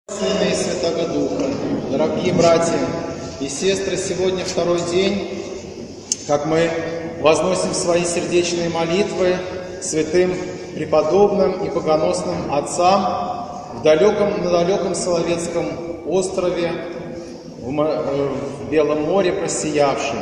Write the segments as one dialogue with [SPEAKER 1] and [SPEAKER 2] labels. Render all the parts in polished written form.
[SPEAKER 1] Сына и Святого Духа. Дорогие братья и сестры, сегодня второй день, как мы возносим свои сердечные молитвы святым преподобным и богоносным отцам на далеком Соловецком острове, в Белом море просиявшем.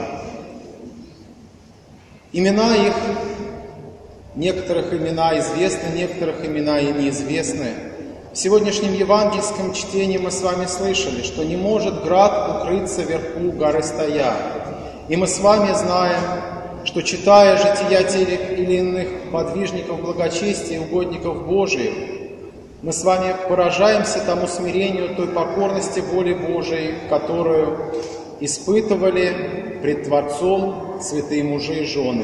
[SPEAKER 1] Имена их, некоторых имена известны, некоторых имена и неизвестны. В сегодняшнем евангельском чтении мы с вами слышали, что не может град укрыться вверху горы стоя. И мы с вами знаем, что, читая жития тех или иных подвижников благочестия и угодников Божиих, мы с вами поражаемся тому смирению, той покорности воли Божией, которую испытывали пред Творцом святые мужи и жены.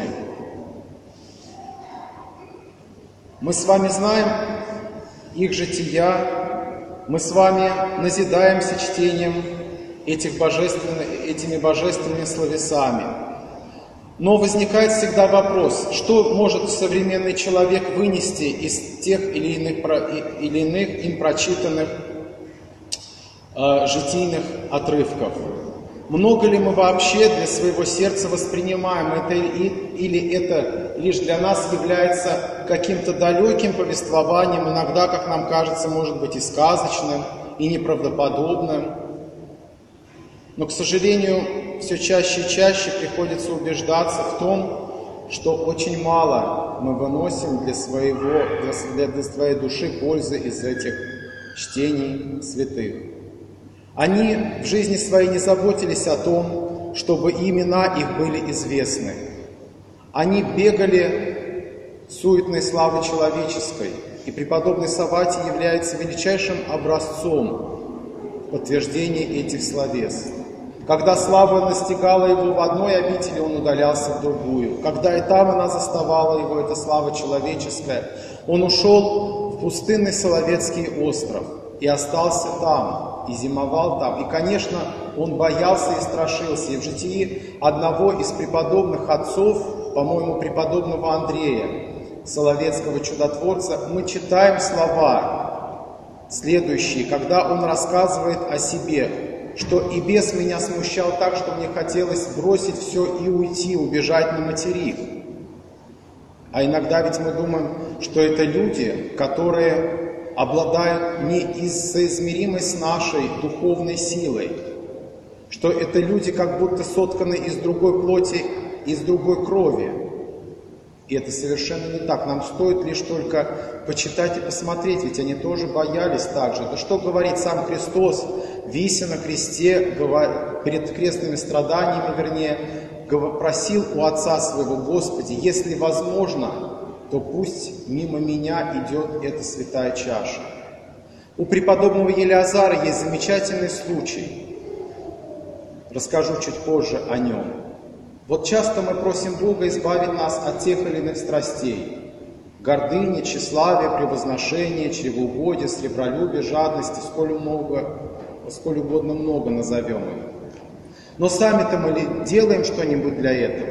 [SPEAKER 1] Мы с вами знаем их жития, мы с вами назидаемся чтением этими божественными словесами. Но возникает всегда вопрос, что может современный человек вынести из тех или иных им прочитанных житийных отрывков? Много ли мы вообще для своего сердца воспринимаем это, или это лишь для нас является каким-то далеким повествованием, иногда, как нам кажется, может быть и сказочным, и неправдоподобным. Но, к сожалению, все чаще и чаще приходится убеждаться в том, что очень мало мы выносим для своей души пользы из этих чтений святых. Они в жизни своей не заботились о том, чтобы имена их были известны. Они бегали суетной славы человеческой, и преподобный Савватий является величайшим образцом подтверждения этих словес. Когда слава настигала его в одной обители, он удалялся в другую. Когда и там она заставала его, эта слава человеческая, он ушел в пустынный Соловецкий остров и остался там, и зимовал там. И, конечно, он боялся и страшился. И в житии одного из преподобных отцов, по-моему, преподобного Андрея, Соловецкого чудотворца, мы читаем слова следующие, когда он рассказывает о себе, что «и бес меня смущал так, что мне хотелось бросить все и уйти, убежать на материк». А иногда ведь мы думаем, что это люди, которые обладают несоизмеримой с нашей духовной силой, что это люди как будто сотканы из другой плоти, из другой крови. И это совершенно не так. Нам стоит лишь только почитать и посмотреть, ведь они тоже боялись так же. Да что говорит сам Христос, вися на кресте, перед крестными страданиями, просил у Отца своего: Господи, если возможно, то пусть мимо меня идет эта святая чаша. У преподобного Елеазара есть замечательный случай. Расскажу чуть позже о нем. Вот часто мы просим Бога избавить нас от тех или иных страстей: гордыни, тщеславия, превозношения, чревоугодия, сребролюбия, жадности, сколь угодно много назовем их. Но сами-то мы ли делаем что-нибудь для этого?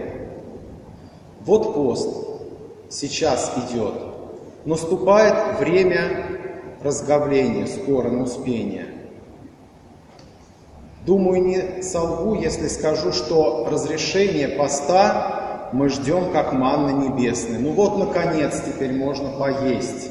[SPEAKER 1] Вот пост сейчас идет. Наступает время разговления, скоро, на Успение. Думаю, не солгу, если скажу, что разрешение поста мы ждем как манны небесной. Ну вот, наконец, теперь можно поесть.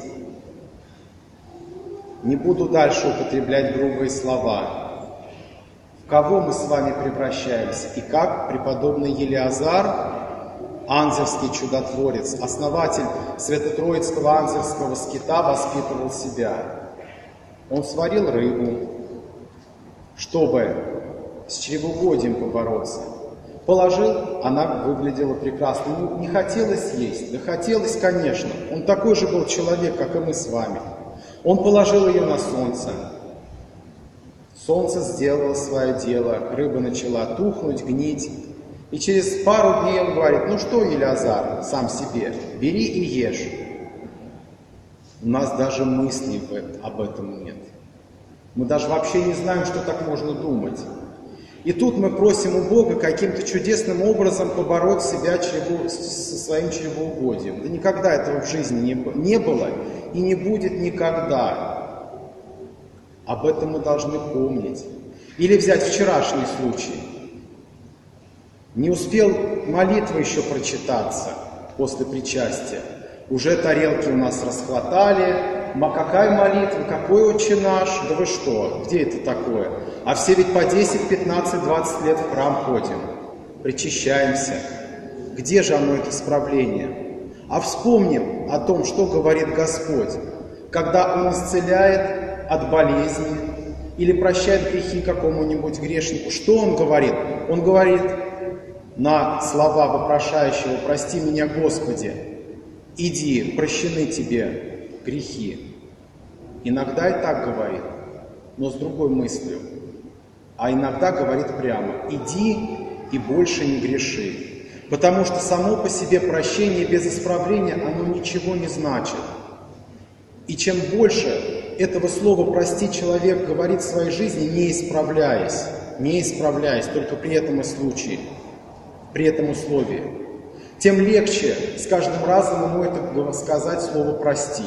[SPEAKER 1] Не буду дальше употреблять грубые слова. В кого мы с вами превращаемся? И как преподобный Елеазар, анзерский чудотворец, основатель Свято-Троицкого анзерского скита, воспитывал себя. Он сварил рыбу, чтобы с чревоугодием побороться. Положил, она выглядела прекрасно. Ему не хотелось есть, да хотелось, конечно. Он такой же был человек, как и мы с вами. Он положил ее на солнце. Солнце сделало свое дело, рыба начала тухнуть, гнить. И через пару дней он говорит: ну что, Елеазар, сам себе, бери и ешь. У нас даже мыслей об этом нет. Мы даже вообще не знаем, что так можно думать. И тут мы просим у Бога каким-то чудесным образом побороть себя со своим чревоугодием. Да никогда этого в жизни не было и не будет никогда. Об этом мы должны помнить. Или взять вчерашний случай. Не успел молитва еще прочитаться после причастия. Уже тарелки у нас расхватали. Какая молитва, какой Отче наш? Да вы что, где это такое? А все ведь по 10, 15, 20 лет в храм ходим. Причащаемся. Где же оно, это исправление? А вспомним о том, что говорит Господь, когда Он исцеляет от болезни или прощает грехи какому-нибудь грешнику. Что Он говорит? Он говорит на слова вопрошающего: «Прости меня, Господи, иди, прощены тебе грехи». Иногда и так говорит, но с другой мыслью. А иногда говорит прямо: «Иди и больше не греши». Потому что само по себе прощение без исправления, оно ничего не значит. И чем больше этого слова «прости» человек говорит в своей жизни, не исправляясь, только при этом случае, при этом условии, тем легче с каждым разом ему это сказать слово «прости».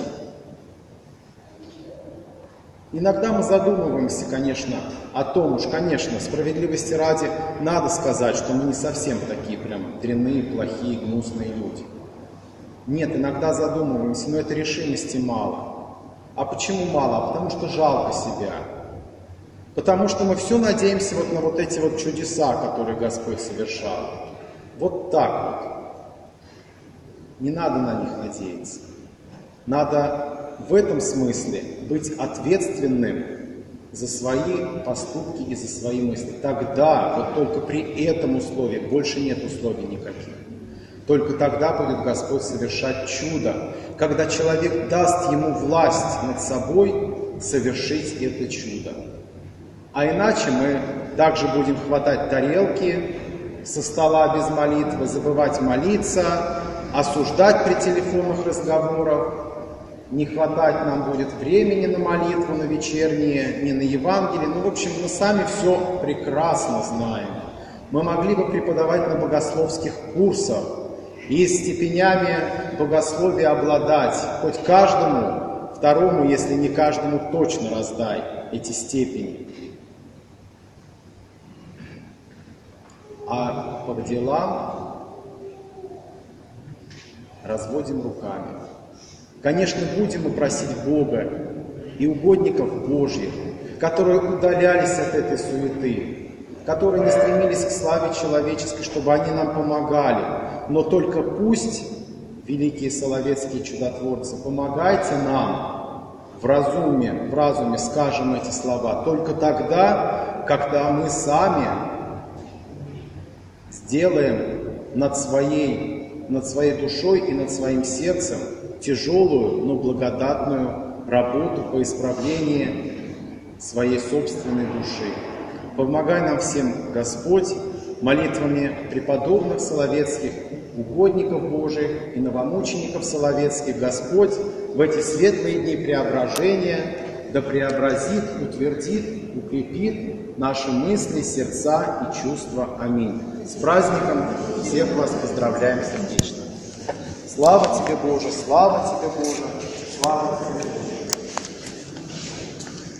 [SPEAKER 1] Иногда мы задумываемся, конечно, о том, уж, конечно, справедливости ради, надо сказать, что мы не совсем такие прям дрянные, плохие, гнусные люди. Нет, иногда задумываемся, но это решимости мало. А почему мало? А потому что жалко себя. Потому что мы все надеемся вот на вот эти вот чудеса, которые Господь совершал. Вот так вот. Не надо на них надеяться. Надо в этом смысле быть ответственным за свои поступки и за свои мысли. Тогда, вот только при этом условии, больше нет условий никаких, только тогда будет Господь совершать чудо, когда человек даст ему власть над собой совершить это чудо. А иначе мы также будем хватать тарелки со стола без молитвы, забывать молиться, осуждать при телефонных разговорах. Не хватать нам будет времени на молитву, на вечерние, не на Евангелие. Ну, в общем, мы сами все прекрасно знаем. Мы могли бы преподавать на богословских курсах и степенями богословия обладать. Хоть каждому, второму, если не каждому, точно раздай эти степени. А по делам разводим руками. Конечно, будем мы просить Бога и угодников Божьих, которые удалялись от этой суеты, которые не стремились к славе человеческой, чтобы они нам помогали. Но только пусть, великие соловецкие чудотворцы, помогайте нам в разуме скажем эти слова. Только тогда, когда мы сами сделаем над своей душой и над своим сердцем тяжелую, но благодатную работу по исправлению своей собственной души. Помогай нам всем, Господь, молитвами преподобных соловецких, угодников Божиих и новомучеников соловецких. Господь в эти светлые дни преображения да преобразит, утвердит, укрепит наши мысли, сердца и чувства. Аминь. С праздником всех вас поздравляем сердечно. Слава тебе, Боже, слава тебе, Боже, слава тебе.